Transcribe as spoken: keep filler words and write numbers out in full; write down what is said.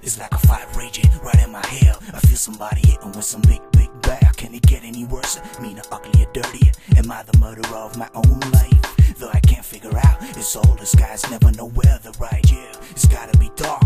It's like a fire raging right in my hair. I feel somebody hitting with some big, big bear. Can it get any worse? Meaner, uglier, dirtier? Am I the murderer of my own life? Though I can't figure out, it's all the skies never know where the right. Yeah, it's gotta be dark.